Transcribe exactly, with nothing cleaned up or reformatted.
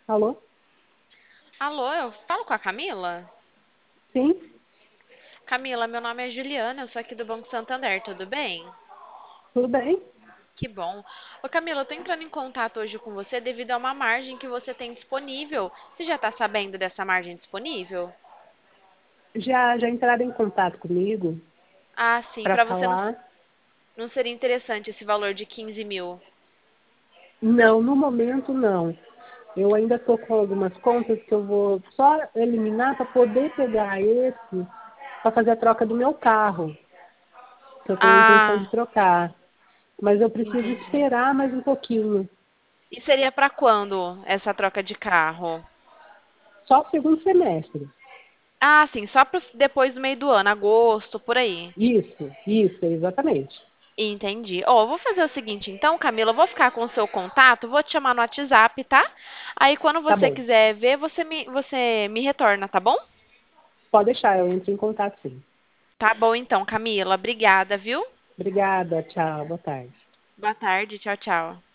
Alô? Alô, eu falo com a Camila? Sim, Camila, meu nome é Juliana, eu sou aqui do Banco Santander, tudo bem? tudo bem? Que bom. Ô Camila, eu tô entrando em contato hoje com você devido a uma margem que você tem disponível. Você já tá sabendo dessa margem disponível? Já, já entraram em contato comigo Ah, sim, para para você não, falar? não seria interessante esse valor de quinze mil. Não, no momento não. Eu ainda estou com algumas contas que eu vou só eliminar para poder pegar esse para fazer a troca do meu carro, que eu tenho a intenção de Ah, trocar. Mas eu preciso entendi. esperar mais um pouquinho. E seria para quando essa troca de carro? Só o segundo semestre. Ah, sim, só pro, depois do meio do ano, agosto, por aí. Isso, isso, exatamente. Entendi. Ó, eu vou fazer o seguinte, então, Camila, eu vou ficar com o seu contato, vou te chamar no WhatsApp, tá? Aí, quando Tá você bom. quiser ver, você me, você me retorna, tá bom? Pode deixar, eu entro em contato sim. Tá bom, então, Camila. Obrigada, viu? Obrigada, tchau, boa tarde. Boa tarde. Tchau, tchau.